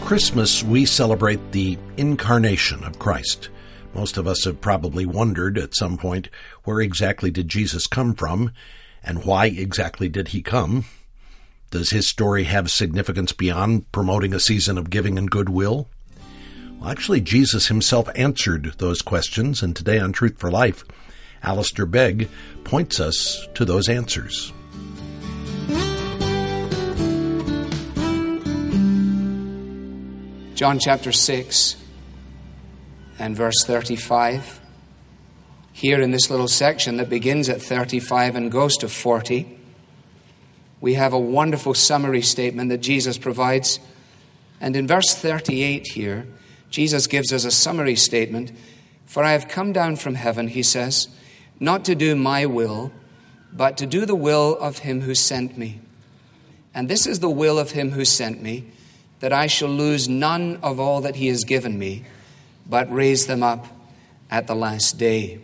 Christmas, we celebrate the incarnation of Christ. Most of us have probably wondered at some point, where exactly did Jesus come from, and why exactly did he come? Does his story have significance beyond promoting a season of giving and goodwill? Well, actually, Jesus himself answered those questions, and today on Truth for Life, Alistair Begg points us to those answers. John chapter 6 and verse 35. Here in this little section that begins at 35 and goes to 40, we have a wonderful summary statement that Jesus provides. And in verse 38 here, Jesus gives us a summary statement. For I have come down from heaven, he says, not to do my will, but to do the will of him who sent me. And this is the will of him who sent me, that I shall lose none of all that he has given me, but raise them up at the last day.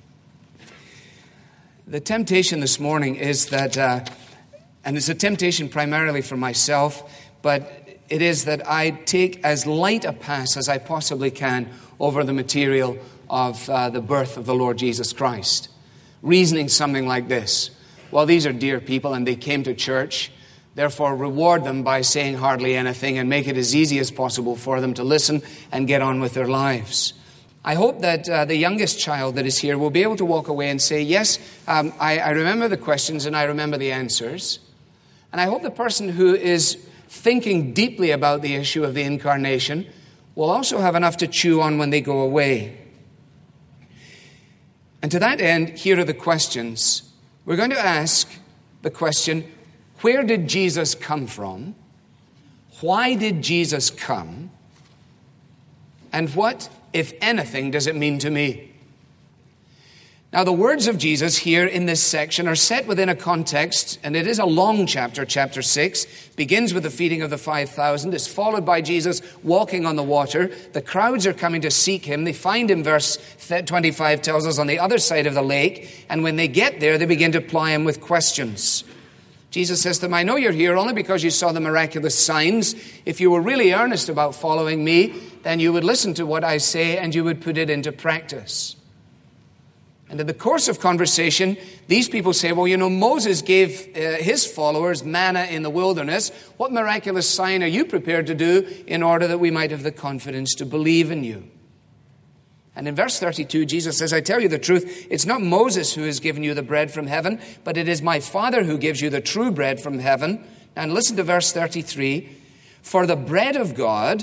The temptation this morning is that, and it's a temptation primarily for myself, but it is that I take as light a pass as I possibly can over the material of the birth of the Lord Jesus Christ. Reasoning something like this: well, these are dear people and they came to church, therefore reward them by saying hardly anything and make it as easy as possible for them to listen and get on with their lives. I hope that the youngest child that is here will be able to walk away and say, yes, I remember the questions and I remember the answers. And I hope the person who is thinking deeply about the issue of the incarnation will also have enough to chew on when they go away. And to that end, here are the questions. We're going to ask the question, where did Jesus come from? Why did Jesus come? And what, if anything, does it mean to me? Now, the words of Jesus here in this section are set within a context, and it is a long chapter, chapter 6. Begins with the feeding of the 5,000. It's followed by Jesus walking on the water. The crowds are coming to seek him. They find him, verse 25 tells us, on the other side of the lake. And when they get there, they begin to ply him with questions. Jesus says to them, I know you're here only because you saw the miraculous signs. If you were really earnest about following me, then you would listen to what I say and you would put it into practice. And in the course of conversation, these people say, well, you know, Moses gave his followers manna in the wilderness. What miraculous sign are you prepared to do in order that we might have the confidence to believe in you? And in verse 32, Jesus says, I tell you the truth, it's not Moses who has given you the bread from heaven, but it is my Father who gives you the true bread from heaven. And listen to verse 33. For the bread of God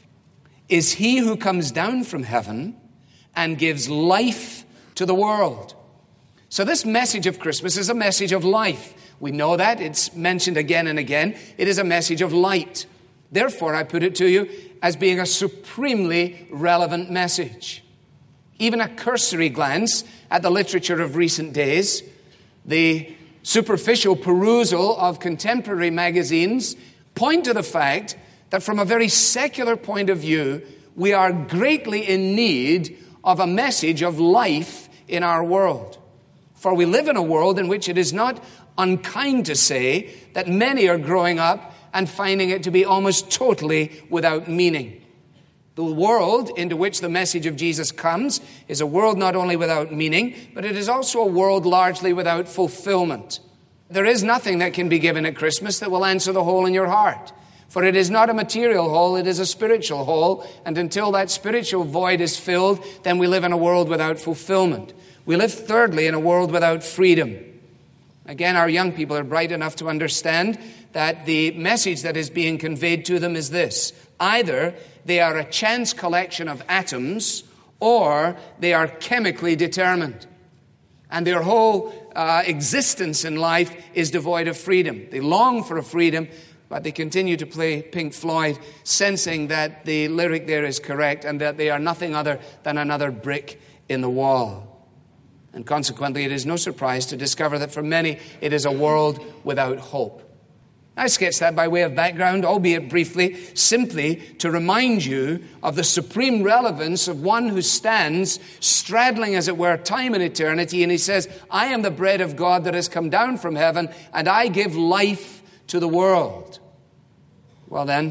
is he who comes down from heaven and gives life to the world. So this message of Christmas is a message of life. We know that. It's mentioned again and again. It is a message of light. Therefore, I put it to you as being a supremely relevant message. Even a cursory glance at the literature of recent days, the superficial perusal of contemporary magazines, point to the fact that from a very secular point of view, we are greatly in need of a message of life in our world. For we live in a world in which it is not unkind to say that many are growing up and finding it to be almost totally without meaning. The world into which the message of Jesus comes is a world not only without meaning, but it is also a world largely without fulfillment. There is nothing that can be given at Christmas that will answer the hole in your heart. For it is not a material hole, it is a spiritual hole. And until that spiritual void is filled, then we live in a world without fulfillment. We live, thirdly, in a world without freedom. Again, our young people are bright enough to understand that the message that is being conveyed to them is this: either they are a chance collection of atoms, or they are chemically determined. And their whole existence in life is devoid of freedom. They long for a freedom, but they continue to play Pink Floyd, sensing that the lyric there is correct and that they are nothing other than another brick in the wall. And consequently, it is no surprise to discover that for many, it is a world without hope. I sketch that by way of background, albeit briefly, simply to remind you of the supreme relevance of one who stands straddling, as it were, time and eternity, and he says, I am the bread of God that has come down from heaven, and I give life to the world. Well then,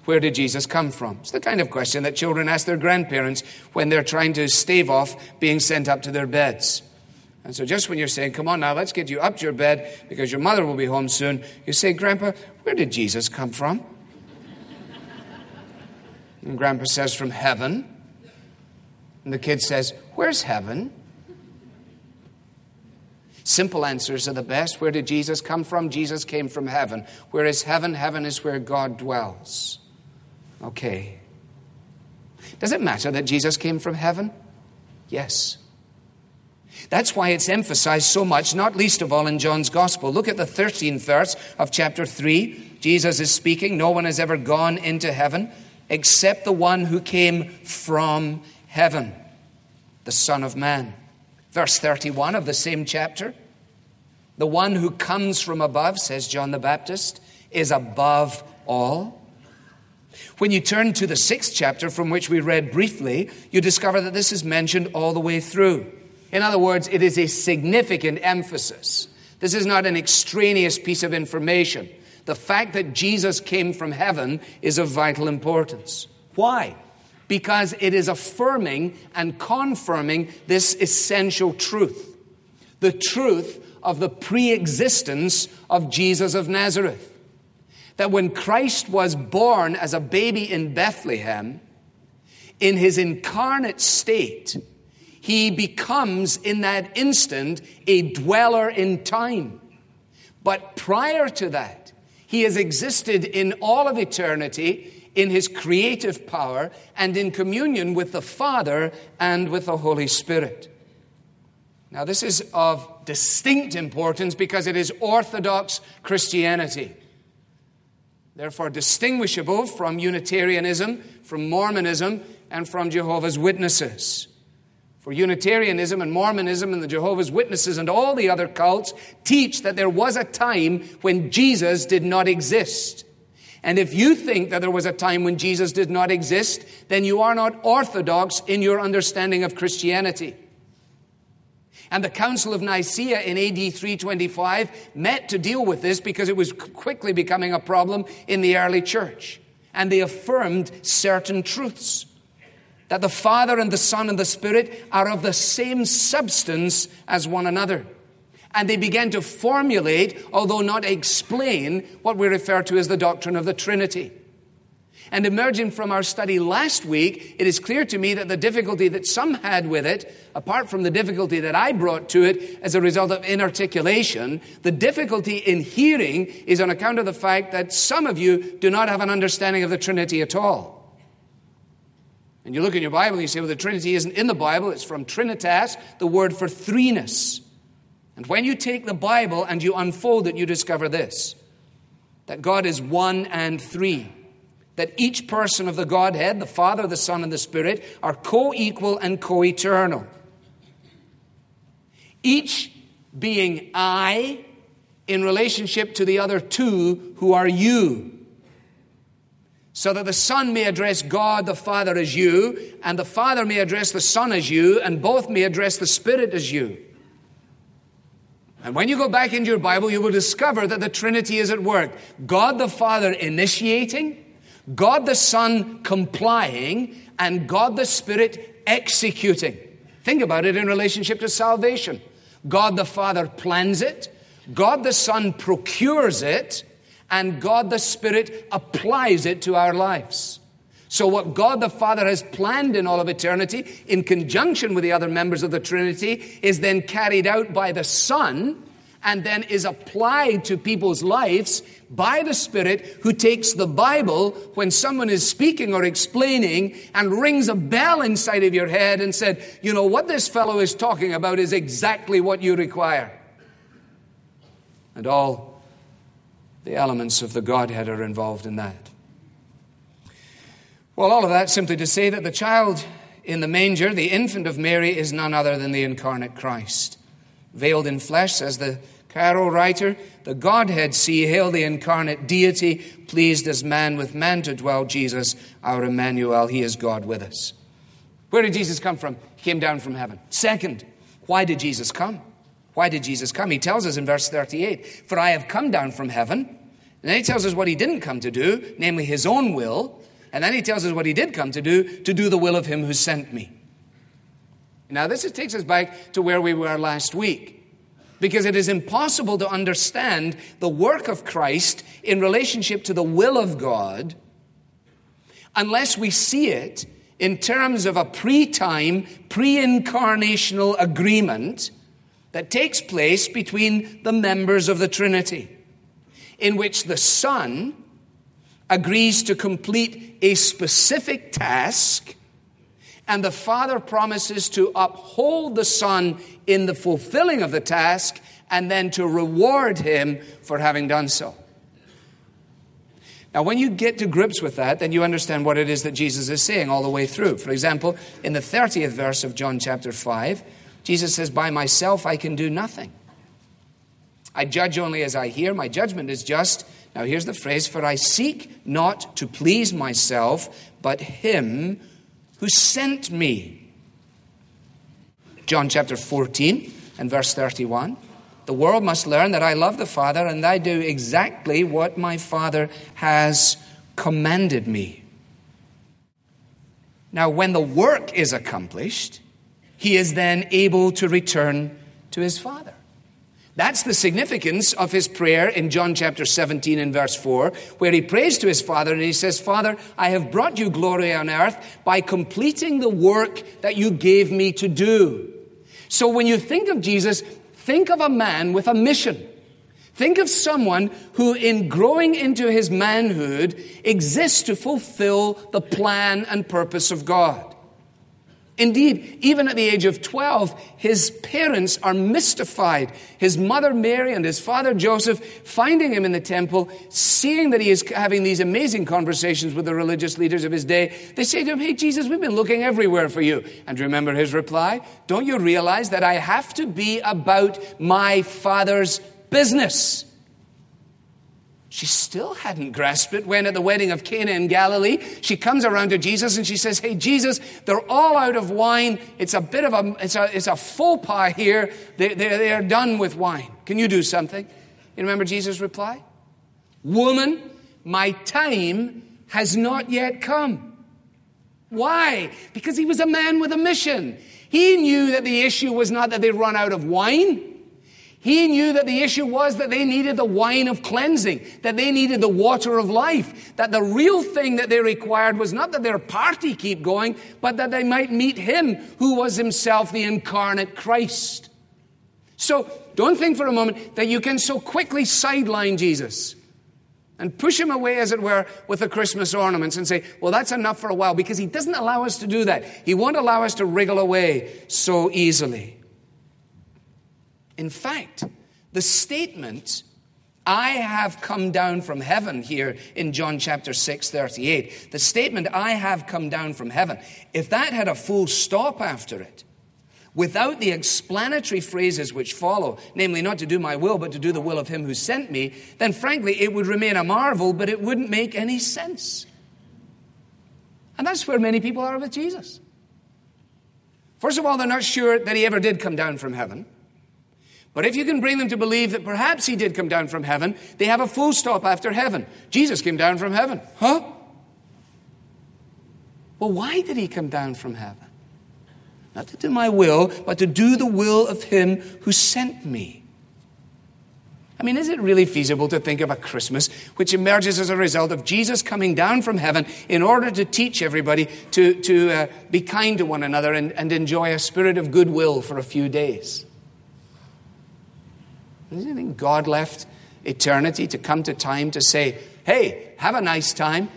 where did Jesus come from? It's the kind of question that children ask their grandparents when they're trying to stave off being sent up to their beds. And so just when you're saying, come on now, let's get you up to your bed because your mother will be home soon, you say, Grandpa, where did Jesus come from? And Grandpa says, from heaven. And the kid says, where's heaven? Simple answers are the best. Where did Jesus come from? Jesus came from heaven. Where is heaven? Heaven is where God dwells. Okay. Does it matter that Jesus came from heaven? Yes. That's why it's emphasized so much, not least of all in John's Gospel. Look at the 13th verse of chapter 3. Jesus is speaking. No one has ever gone into heaven except the one who came from heaven, the Son of Man. Verse 31 of the same chapter. The one who comes from above, says John the Baptist, is above all. When you turn to the 6th chapter from which we read briefly, you discover that this is mentioned all the way through. In other words, it is a significant emphasis. This is not an extraneous piece of information. The fact that Jesus came from heaven is of vital importance. Why? Because it is affirming and confirming this essential truth. The truth of the pre-existence of Jesus of Nazareth. That when Christ was born as a baby in Bethlehem, in his incarnate state, he becomes in that instant a dweller in time. But prior to that, he has existed in all of eternity in his creative power and in communion with the Father and with the Holy Spirit. Now, this is of distinct importance because it is Orthodox Christianity. Therefore, distinguishable from Unitarianism, from Mormonism, and from Jehovah's Witnesses. For Unitarianism and Mormonism and the Jehovah's Witnesses and all the other cults teach that there was a time when Jesus did not exist. And if you think that there was a time when Jesus did not exist, then you are not orthodox in your understanding of Christianity. And the Council of Nicaea in AD 325 met to deal with this because it was quickly becoming a problem in the early church. And they affirmed certain truths. That the Father and the Son and the Spirit are of the same substance as one another. And they began to formulate, although not explain, what we refer to as the doctrine of the Trinity. And emerging from our study last week, it is clear to me that the difficulty that some had with it, apart from the difficulty that I brought to it as a result of inarticulation, the difficulty in hearing is on account of the fact that some of you do not have an understanding of the Trinity at all. And you look in your Bible and you say, well, the Trinity isn't in the Bible. It's from Trinitas, the word for threeness. And when you take the Bible and you unfold it, you discover this, that God is one and three. That each person of the Godhead, the Father, the Son, and the Spirit, are co-equal and co-eternal. Each being I in relationship to the other two who are you. So that the Son may address God the Father as you, and the Father may address the Son as you, and both may address the Spirit as you. And when you go back into your Bible, you will discover that the Trinity is at work. God the Father initiating, God the Son complying, and God the Spirit executing. Think about it in relationship to salvation. God the Father plans it, God the Son procures it, and God the Spirit applies it to our lives. So what God the Father has planned in all of eternity, in conjunction with the other members of the Trinity, is then carried out by the Son, and then is applied to people's lives by the Spirit, who takes the Bible when someone is speaking or explaining and rings a bell inside of your head and said, you know, what this fellow is talking about is exactly what you require. And all the elements of the Godhead are involved in that. Well, all of that simply to say that the child in the manger, the infant of Mary, is none other than the incarnate Christ. Veiled in flesh, says the carol writer, the Godhead see, hail the incarnate deity, pleased as man with man to dwell, Jesus, our Emmanuel, he is God with us. Where did Jesus come from? He came down from heaven. Second, why did Jesus come? Why did Jesus come? He tells us in verse 38, for I have come down from heaven. And then he tells us what he didn't come to do, namely his own will. And then he tells us what he did come to do the will of him who sent me. Now this takes us back to where we were last week. Because it is impossible to understand the work of Christ in relationship to the will of God unless we see it in terms of a pre-time, pre-incarnational agreement that takes place between the members of the Trinity, in which the Son agrees to complete a specific task, and the Father promises to uphold the Son in the fulfilling of the task, and then to reward him for having done so. Now, when you get to grips with that, then you understand what it is that Jesus is saying all the way through. For example, in the 30th verse of John chapter 5, Jesus says, "By myself I can do nothing. I judge only as I hear. My judgment is just." Now here's the phrase, "For I seek not to please myself, but him who sent me." John chapter 14 and verse 31. "The world must learn that I love the Father, and I do exactly what my Father has commanded me." Now, when the work is accomplished, he is then able to return to his Father. That's the significance of his prayer in John chapter 17 and verse 4, where he prays to his Father and he says, "Father, I have brought you glory on earth by completing the work that you gave me to do." So when you think of Jesus, think of a man with a mission. Think of someone who, in growing into his manhood, exists to fulfill the plan and purpose of God. Indeed, even at the age of 12, his parents are mystified. His mother Mary and his father Joseph, finding him in the temple, seeing that he is having these amazing conversations with the religious leaders of his day, they say to him, "Hey, Jesus, we've been looking everywhere for you." And remember his reply? "Don't you realize that I have to be about my Father's business?" She still hadn't grasped it when at the wedding of Cana in Galilee, she comes around to Jesus and she says, "Hey, Jesus, they're all out of wine. It's a bit of a faux pas here. They are done with wine. Can you do something?" You remember Jesus' reply? "Woman, my time has not yet come." Why? Because he was a man with a mission. He knew that the issue was not that they run out of wine. He knew that the issue was that they needed the wine of cleansing, that they needed the water of life, that the real thing that they required was not that their party keep going, but that they might meet him who was himself the incarnate Christ. So don't think for a moment that you can so quickly sideline Jesus and push him away, as it were, with the Christmas ornaments and say, "Well, that's enough for a while," because he doesn't allow us to do that. He won't allow us to wriggle away so easily. In fact, the statement, "I have come down from heaven," here in John chapter 6:38, the statement, "I have come down from heaven," if that had a full stop after it, without the explanatory phrases which follow, namely not to do my will, but to do the will of him who sent me, then frankly it would remain a marvel, but it wouldn't make any sense. And that's where many people are with Jesus. First of all, they're not sure that he ever did come down from heaven. But if you can bring them to believe that perhaps he did come down from heaven, they have a full stop after heaven. Jesus came down from heaven. Huh? Well, why did he come down from heaven? Not to do my will, but to do the will of him who sent me. I mean, is it really feasible to think of a Christmas which emerges as a result of Jesus coming down from heaven in order to teach everybody to be kind to one another and enjoy a spirit of goodwill for a few days? Do you think God left eternity to come to time to say, "Hey, have a nice time"?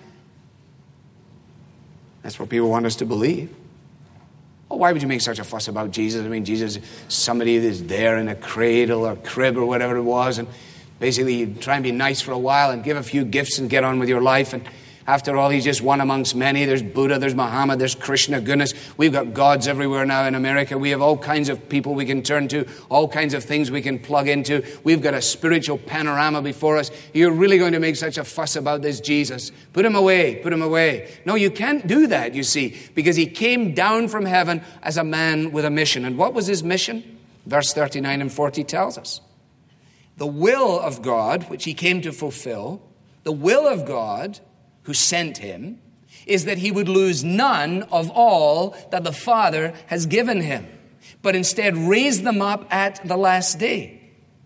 That's what people want us to believe. Well, why would you make such a fuss about Jesus? I mean, Jesus is somebody that's there in a cradle or crib or whatever it was, and basically you try and be nice for a while and give a few gifts and get on with your life. And after all, he's just one amongst many. There's Buddha, there's Muhammad, there's Krishna. Goodness, we've got gods everywhere now in America. We have all kinds of people we can turn to, all kinds of things we can plug into. We've got a spiritual panorama before us. You're really going to make such a fuss about this Jesus? Put him away, put him away. No, you can't do that, you see, because he came down from heaven as a man with a mission. And what was his mission? Verse 39 and 40 tells us. The will of God, which he came to fulfill, The will of God, who sent him, is that he would lose none of all that the Father has given him, but instead raise them up at the last day.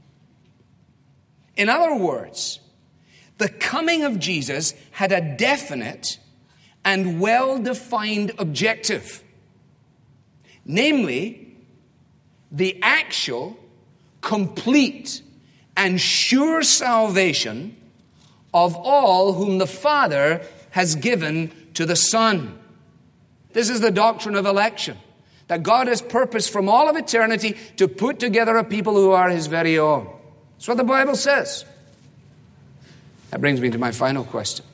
In other words, the coming of Jesus had a definite and well-defined objective, namely, the actual, complete, and sure salvation of all whom the Father has given to the Son. This is the doctrine of election, that God has purposed from all of eternity to put together a people who are his very own. That's what the Bible says. That brings me to my final question.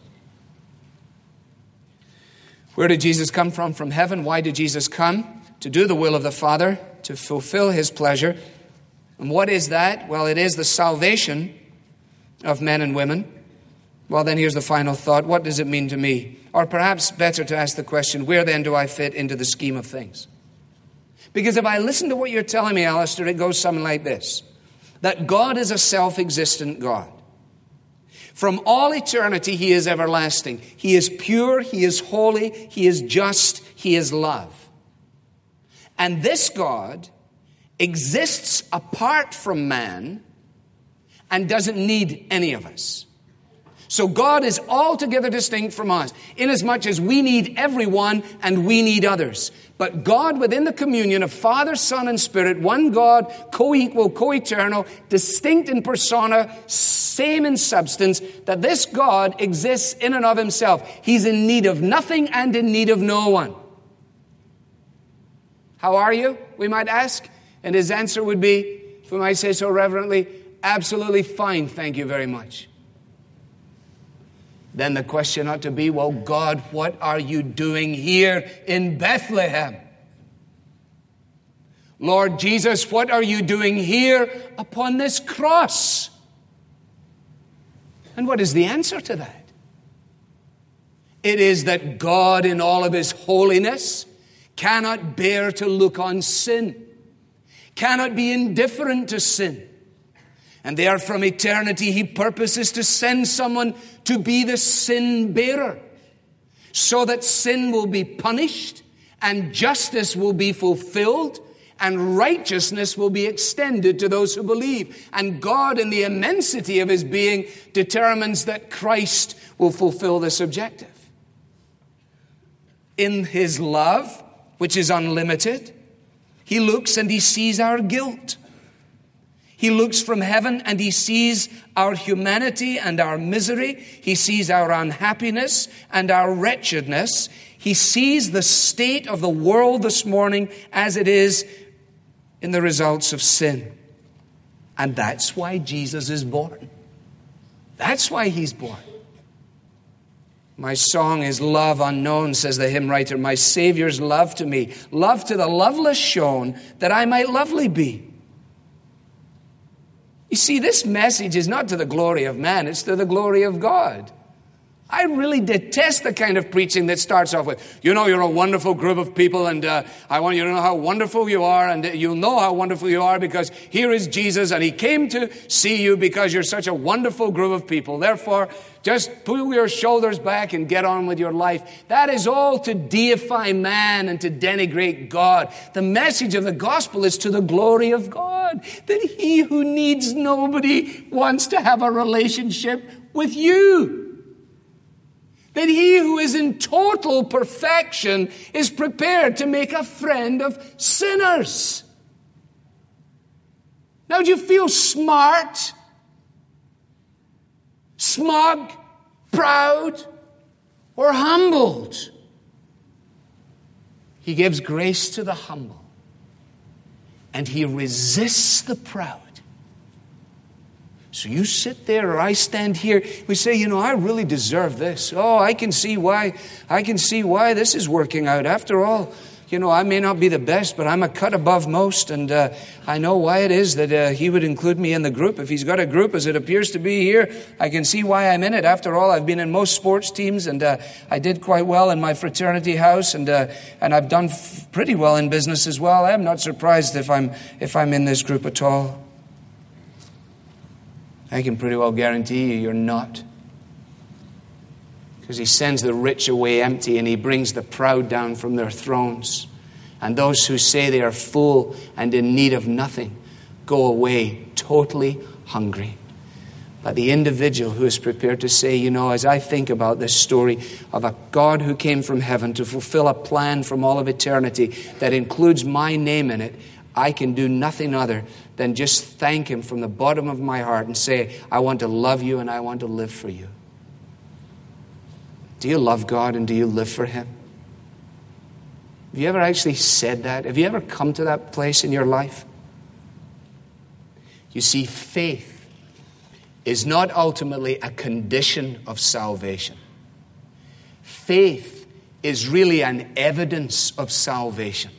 Where did Jesus come from? From heaven. Why did Jesus come? To do the will of the Father, to fulfill his pleasure. And what is that? Well, it is the salvation of men and women. Well, then here's the final thought. What does it mean to me? Or perhaps better to ask the question, where then do I fit into the scheme of things? Because if I listen to what you're telling me, Alistair, it goes something like this. That God is a self-existent God. From all eternity, he is everlasting. He is pure, he is holy, he is just, he is love. And this God exists apart from man and doesn't need any of us. So God is altogether distinct from us, inasmuch as we need everyone and we need others. But God, within the communion of Father, Son, and Spirit, one God, co-equal, co-eternal, distinct in persona, same in substance, that this God exists in and of himself. He's in need of nothing and in need of no one. How are you, we might ask? And his answer would be, if we might say so reverently, absolutely fine, thank you very much. Then the question ought to be, well, God, what are you doing here in Bethlehem? Lord Jesus, what are you doing here upon this cross? And what is the answer to that? It is that God, in all of his holiness, cannot bear to look on sin, cannot be indifferent to sin. And there from eternity, he purposes to send someone to be the sin bearer, so that sin will be punished and justice will be fulfilled and righteousness will be extended to those who believe. And God, in the immensity of his being, determines that Christ will fulfill this objective. In his love, which is unlimited, he looks and he sees our guilt. He looks from heaven and he sees our humanity and our misery. He sees our unhappiness and our wretchedness. He sees the state of the world this morning as it is in the results of sin. And that's why Jesus is born. That's why he's born. My song is love unknown, says the hymn writer. My Savior's love to me, love to the loveless shown, that I might lovely be. You see, this message is not to the glory of man, it's to the glory of God. I really detest the kind of preaching that starts off with, you know, you're a wonderful group of people, and I want you to know how wonderful you are, and you'll know how wonderful you are because here is Jesus, and he came to see you because you're such a wonderful group of people. Therefore, just pull your shoulders back and get on with your life. That is all to deify man and to denigrate God. The message of the gospel is to the glory of God, that he who needs nobody wants to have a relationship with you. That he who is in total perfection is prepared to make a friend of sinners. Now, do you feel smart, smug, proud, or humbled? He gives grace to the humble, and he resists the proud. So you sit there or I stand here, we say, you know, I really deserve this. Oh, I can see why this is working out. After all, you know, I may not be the best, but I'm a cut above most, and I know why it is that he would include me in the group. If he's got a group as it appears to be here, I can see why I'm in it. After all, I've been in most sports teams, and I did quite well in my fraternity house, and I've done pretty well in business as well. I'm not surprised if I'm in this group at all. I can pretty well guarantee you're not. Because he sends the rich away empty and he brings the proud down from their thrones. And those who say they are full and in need of nothing go away totally hungry. But the individual who is prepared to say, you know, as I think about this story of a God who came from heaven to fulfill a plan from all of eternity that includes my name in it, I can do nothing other than just thank him from the bottom of my heart and say, I want to love you and I want to live for you. Do you love God and do you live for him? Have you ever actually said that? Have you ever come to that place in your life? You see, faith is not ultimately a condition of salvation. Faith is really an evidence of salvation.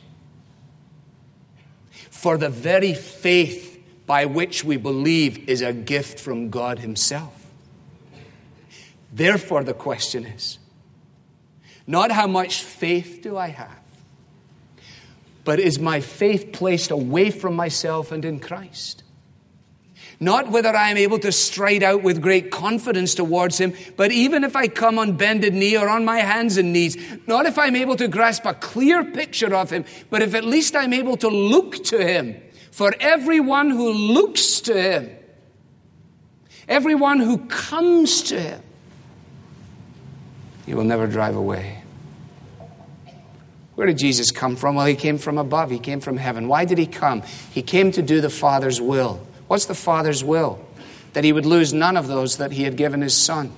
For the very faith by which we believe is a gift from God himself. Therefore, the question is, not how much faith do I have, but is my faith placed away from myself and in Christ? Not whether I am able to stride out with great confidence towards him, but even if I come on bended knee or on my hands and knees, not if I'm able to grasp a clear picture of him, but if at least I'm able to look to him. For everyone who looks to him, everyone who comes to him, he will never drive away. Where did Jesus come from? Well, he came from above. He came from heaven. Why did he come? He came to do the Father's will. What's the Father's will? That he would lose none of those that he had given his Son.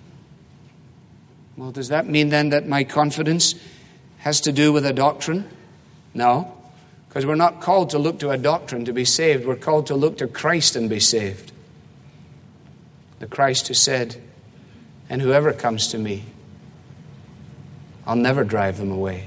Well, does that mean then that my confidence has to do with a doctrine? No, because we're not called to look to a doctrine to be saved. We're called to look to Christ and be saved. The Christ who said, and whoever comes to me, I'll never drive them away.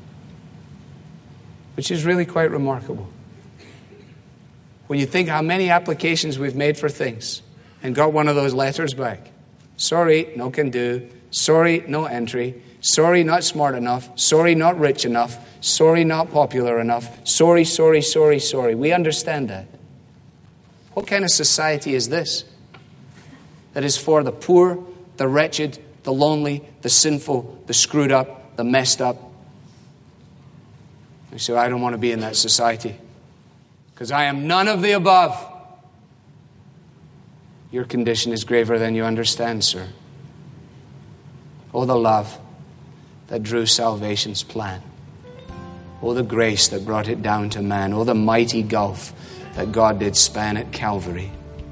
Which is really quite remarkable. When you think how many applications we've made for things and got one of those letters back. Sorry, no can do. Sorry, no entry. Sorry, not smart enough. Sorry, not rich enough. Sorry, not popular enough. Sorry, sorry, sorry, sorry. We understand that. What kind of society is this? That is for the poor, the wretched, the lonely, the sinful, the screwed up, the messed up. You say, I don't want to be in that society. Because I am none of the above. Your condition is graver than you understand, sir. Oh, the love that drew salvation's plan. Oh, the grace that brought it down to man. Oh, the mighty gulf that God did span at Calvary.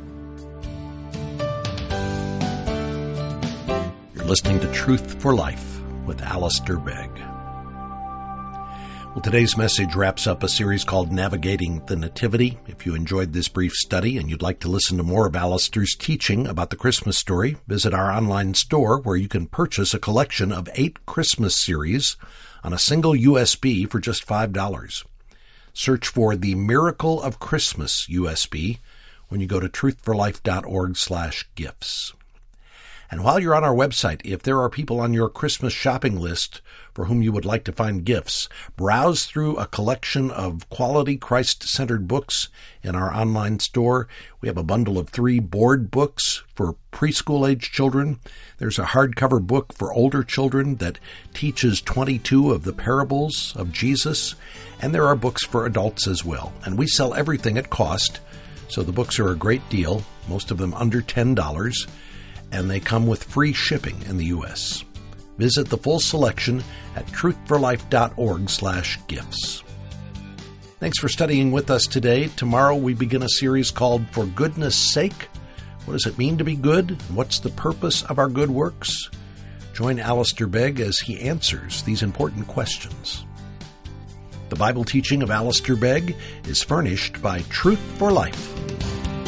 You're listening to Truth for Life with Alistair Begg. Well, today's message wraps up a series called Navigating the Nativity. If you enjoyed this brief study and you'd like to listen to more of Alistair's teaching about the Christmas story, visit our online store where you can purchase a collection of 8 Christmas series on a single USB for just $5. Search for the Miracle of Christmas USB when you go to truthforlife.org/gifts. And while you're on our website, if there are people on your Christmas shopping list for whom you would like to find gifts, browse through a collection of quality Christ-centered books in our online store. We have a bundle of 3 board books for preschool-age children. There's a hardcover book for older children that teaches 22 of the parables of Jesus. And there are books for adults as well. And we sell everything at cost, so the books are a great deal, most of them under $10. And they come with free shipping in the U.S. Visit the full selection at truthforlife.org/gifts. Thanks for studying with us today. Tomorrow we begin a series called For Goodness Sake. What does it mean to be good? And what's the purpose of our good works? Join Alistair Begg as he answers these important questions. The Bible teaching of Alistair Begg is furnished by Truth for Life,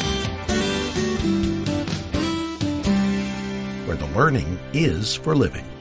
where the learning is for living.